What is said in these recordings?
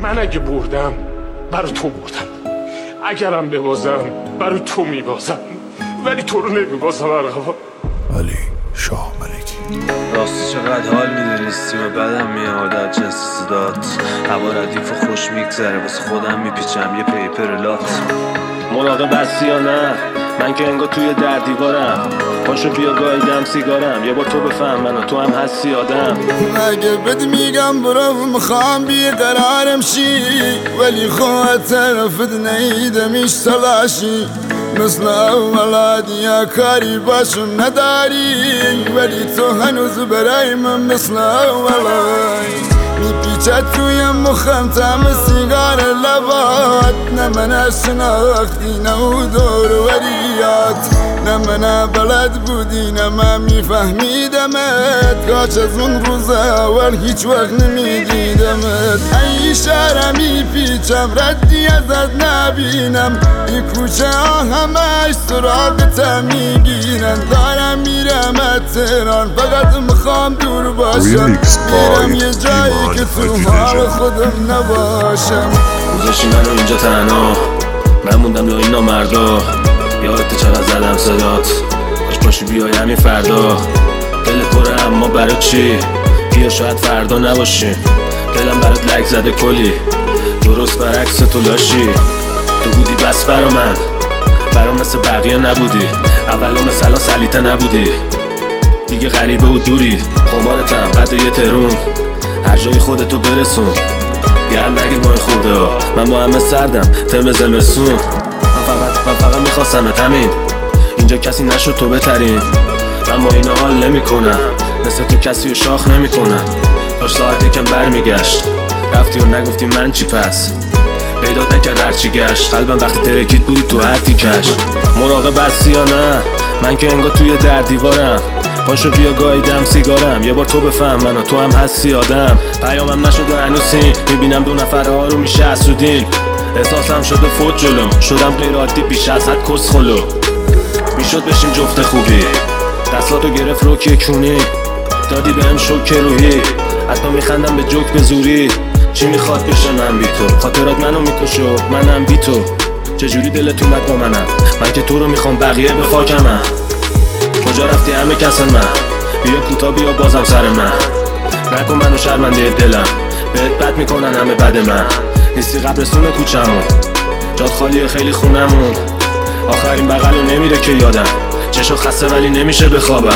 من اگه بردم برای تو بردم، اگرم ببازم برای تو میبازم، ولی تو رو نمیبازم. علی شاه ملکی. راستی چقدر حال میده نیستی و بدم میاد از جنس صدات. هوا ردیف و خوش میگذره واسه خودم میپیچم یه پیپر لات. مراقب هستی یا نه؟ من که انگار توی در دیوارم. پاشو بیا گاییدم سیگارم، یه بار تو بفهم من و تو هم هستی آدم. اگه بد میگم برو میخوام بیقرارم شی، ولی خواهد طرفت نیدمش تلاشی. مثل اول یا کاری باشم نداری، ولی تو هنوز برای من مثل اولای. میپیچد توی مخم تم سیگار لبات، نه من شناختی نه او دور وریات، نه من بلد بودی نه من میفهمیدمت. کاش از اون روز اول هیچ وقت نمیدیدمت. ای شهر میپیچم ردی ازت نبینم، این کوچه ها همش سراغتم میگیرن. دارم میرم از تهران فقط میخوام دور باشم، میرم یه جایی که تو حال خودم نباشم. گذاشتی منو اینجا تنها، من موندم لای نامردا. یادت چقدر زدم صدات، باش باشی بیای همین فردا. دل پره اما برای چی؟ بیا شاید فردا نباشی. دلم برات لک زده کلی، درست برعکس تو لاشی. تو بودی بس برام مثل بقیه نبودی. اولو مثلا سلیته نبودی، دیگه غریبه و دوری. خمارتم قد یه ترون، هر جای خودتو برسون. گرم نگیر با این خوده ها، من با همه سردم تم زمستون. من فقط میخواستمت همین، اینجا کسی نشد تو بهترین. من با این حال نمی کنم، مثل تو کسی رو شاخ نمی کنم. داشت ساعت یکم برمیگشت، رفتی و نگفتی من چی پس. پیدات نکرد هرچی گشت، قلبم وقتی ترکید بودی تو هر تیکش. مراقب هستی یا نه؟ من که انگار توی در دیوارم. پاشو بیا گاییدم سیگارم، یه بار تو بفهم من و تو هم هستی آدم. پیامم نشده هنوزی، میبینم دو نفر ها رو میشه اسودین. احساسم شده فوت جلوم، شدم غیر عادی بیش از حد کسخلو. میشد بشیم جفت خوبی، دستاتو گرفت روکی کونی. دادی بهم شوک روحی، حتی میخندم به جوک به زوری. چی میخواد بشه من بی تو؟ خاطرات منو میکشه منم بی تو. چجوری دلت اومد با منم؟ من که تو رو میخوام بقیه به خاکمم. کجا رفتی همه کسل من؟ بیا کوتا بیا بازم سر من. نکن منو شرمنده دلم، بهت بد میکنن همه بد من. نیستی قبرستون کوچمون، جات خالیه خیلی خونمون. آخرین بغلو نمیره که یادم، چشو خسته ولی نمیشه بخوابم.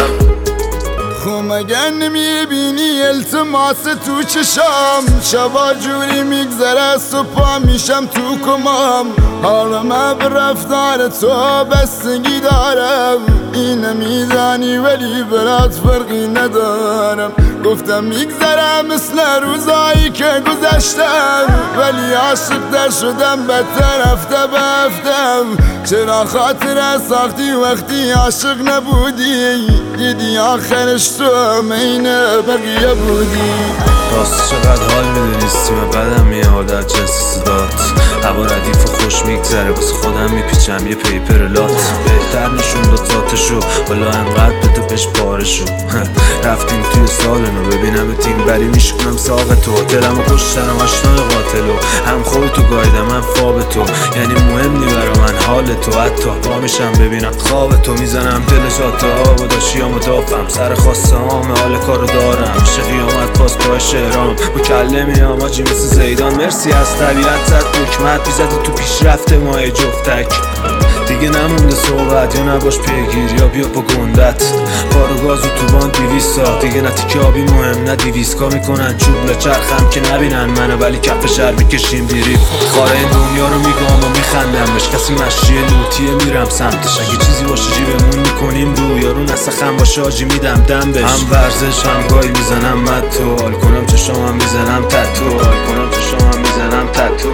خب مگر نمیبینی التماس تو چشام؟ شبا جوری میگذره صبح میشم تو کمام. حالا من به رفتار تو بستگی دارم، این میدانی ولی برات فرقی ندارم. گفتم میگذرم مثل روزایی که گذشتم، ولی عاشق در شدم بدتر هفته به هفتم. چرا خاطر ساختی وقتی عاشق نبودی؟ دیدی آخرش تو مین بقیه بودی. راست چقدر حال میده نیستی و بدم میاد از جنس صدات. هوا ردیف و خوش میگذره واسه خودم میپیچم یه پیپر لات. بهتر نشون داد ذاتشو، والا انقدر بده بهش پارشو. رفتیم توی سالنو ببینم تیم بری میشکنم ساق تو. دلمو کشتنم آشنای قاتلو، هم خودتو گایدم هم خواب تو. یعنی مهم نی برا من حال تو، حتی پا میشم ببینم خواب تو. میزنم دل جاته ها و داشتیامو دافم، سر خواسته هام حال کارو دارم. میشه قیامت پاس پای شهرام، مکلمیام آجی مثل زیدان. مرسی از طبیعت زد دکمت، بیزد تو پیشرفت ماه جفتک. دیگه نمونده صحبت یا نباش پیگیر یا بیا با گندت. کارو گازو تو بان 200 سال دیگه، نه تیکه آبی مهم نه 200 کا میکنن چوب لچرخم که نبینن منو، ولی کف شهر میکشیم دیری. خاره این دنیا رو میگم و میخندمش، کسی مشیه لوتیه میرم سمتش. اگه چیزی باشه جیبمون میکنیم رو، یارو نسخم باشه آجی میدم دم بش. هم ورزش هم گاهی میزنم متو، حال کنم چشامم میزنم تتو، حال کنم چشامم میزنم تتو.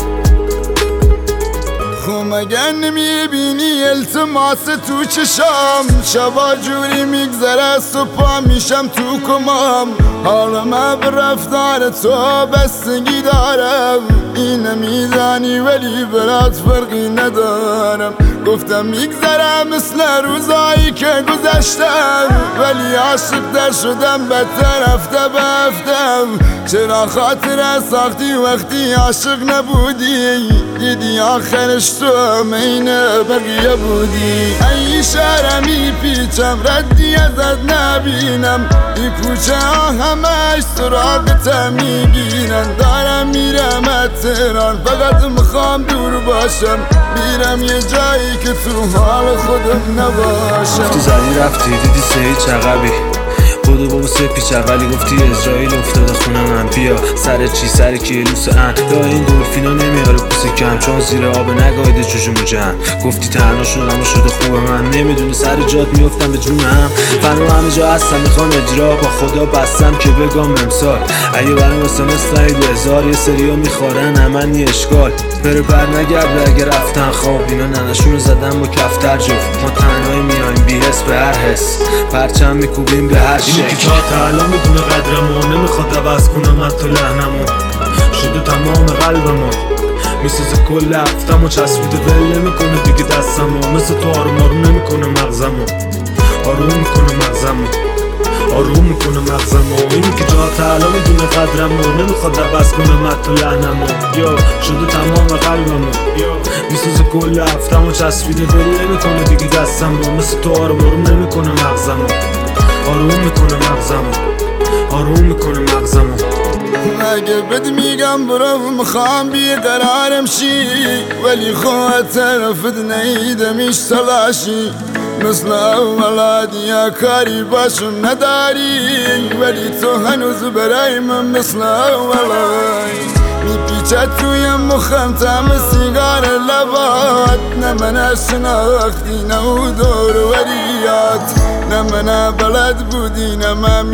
خب مگر نمیبینی التماس تو چشام؟ شبا جوری میگذره صبح میشم تو کمام. حالا من به رفتار تو بستگی دارم، این میدانی ولی برات فرقی ندارم. گفتم میگذرم مثل روزایی که گذشتم، ولی عاشق در شدم بدتر هفته به هفتم. چرا خاطر ساختی وقتی عاشق نبودی؟ دیدی آخرش تو مین بقیه بودی. ای شهر میپیچم ردی ازت نبینم، ای کوچه ها همش سراغت میگیرن. دارم میرم تهران فقط میخوام دور باشم، میرم یه جایی که تو حال خودم نباشم. گفتی زدی رفتی دیدی سهی چقبی بودو بابا سپیچه، ولی گفتی اسرائیل افتاده خونه من. بیا سر چی سر کی لوس ان یا این دلفینا نمیاره پوسی کم، چون زیر آب نگاهیده جوجو موجن. گفتی تنها شدم شده خوبه، من نمیدونی سر جات میفتم به جونم. فنو همه جا هستم میخوام اجرا، با خدا بستم که بگم امسال اگه برام اسمس نهید هزار. یه سریا میخورن همن یه اشکال بره بر نگرده اگه رفتن خواب. اینا ننشون رو زدن با کفتر جفت، ما تنهایی میایم بی حس به هر حس، پرچم میکوبیم به هر شکل. اینی که تا الان میدونه قدرمو، نمیخواد عوض کنم حتی لحنمو. شده تمام قلبمو میسوزه کل هفتمو، چسبیده ول نمیکنه دیگه دستمو. مثل تو آروم آروم نمیکنه مغزمو، آروم میکنه مغزمو، آروم میکنه مغزمو. اینی که جا تا الان میدونه قدرمو، نمیخواد عوض کنم حتی لحنمو. یا شده تمام قلبمو میسوزه کل هفتمو، چسبیده ول نمیکنه دیگه دستمو. مثل تو آروم آروم نمیکنه مغزمو، آروم میکنه مغزمو، آروم میکنه مغزمو. اگه بد میگم برو میخوام بیقرارم شی، ولی خواهد طرفت نیدمش تلاشی. مثل اولاد یا کاری باشم نداری، ولی تو هنوز برای من مثل اولای. میپیچه توی مخم تم سیگار لبات، نه من شناختی نه دور وریات، نه من بلد بودی نه من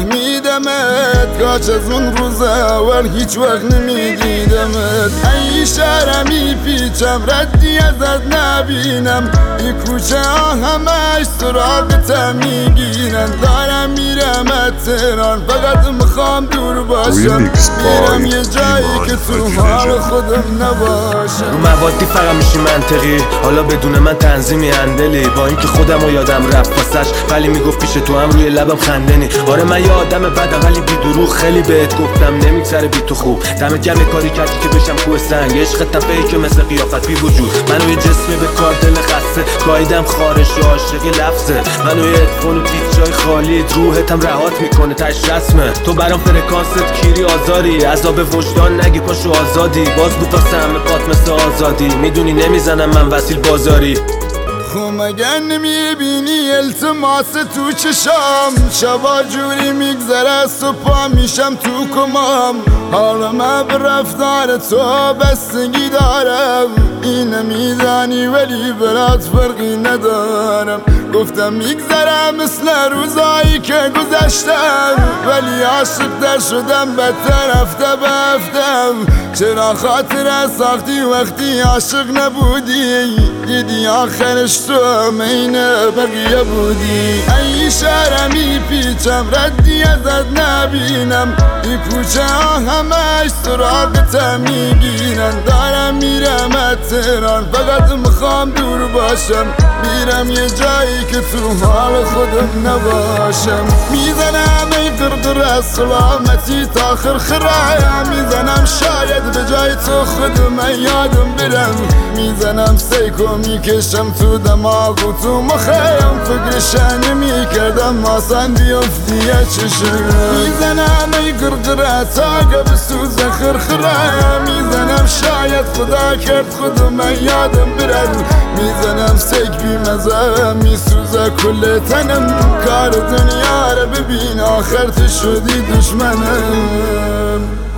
میفهمیدمت. کاش از اون روز اول هیچ وقت نمیدیدمت. ای شهر میپیچم ردی ازت نبینم، ای کوچه ها همش سراغت میگیرن. دارم میرم تهران فقط میخوام دور باشم، میرم یه جایی که تو حال خودم نباشم. رو موادی فقط میشی منطقی، حالا بدون من تنظیمی اندلی. با اینکه خودم و یادم رفت واسش، ولی میگفت پیش تو هم روی لبم خندنی. آره من یه آدم بدم ولی بی دروغ، خیلی بهت گفتم نمیگذره بی تو خوب. دمت گرم کاری کردی که بشم کوه سنگ، عشقتم فیکه مثل قیافت بی وجود. منو یه جسمی به کار دل خسته، گاییدم خارش عاشق لفظه. منو یه ادفون و دید جای خالی، روحتم رهات میکنه تش رسمه. تو برام فرکانست کیری آزاری، عذاب وجدان نگی پاشو آزادی. باز بود واسه همه پات مثل آزادی، میدونی نمیزنم من وسیل بازاری. خب مگر نمیبینی التماس تو چشام؟ شبا جوری میگذره صبح میشم تو کمام. حالا من به رفتار تو بستگی دارم، اینه میدانی ولی برات فرقی ندارم. گفتم میگذرم مثل روزایی که گذشتم، ولی عاشق در شدم بدتر هفته به هفتم. چرا خاطر ساختی وقتی عاشق نبودی؟ دیدی آخرش تو مین بقیه بودی. ای شهر میپیچم ردی ازت نبینم، ای کوچه ها همش سراغت میگیرن. دارم میرم تهران فقط میخوام دور باشم، میرم یه جایی که تو حال خودم نباشم. میزنم ای قرقر از سلامتی تا خرخره، میزنم شاید به جای تو خودم یادم برم. میزنم سیکو میکشم تو دماغ و تو مخیم، فکرش نمیکردم آسان بیفتی یه چشم. میزنم ای قرقره تا قبل سوز خرخره، میزنم شاید خدا کرد خودم یادم برم. میزنم سیک بی مزه میسوزه کل تنم، کار دنیا رو ببین آخر تو شدی دشمنم.